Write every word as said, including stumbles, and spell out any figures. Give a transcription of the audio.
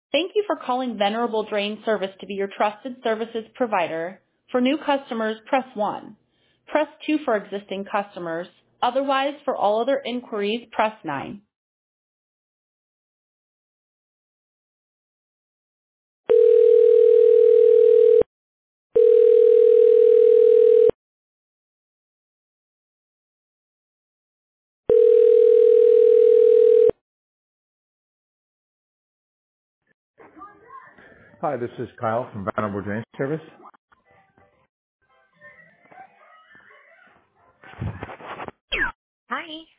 Thank you for calling Venerable Drain Service to be your trusted services provider. For new customers, press one. Press two for existing customers. Otherwise, for all other inquiries, press nine. Hi, this is Kyle from Venerable Drain Service. Hi.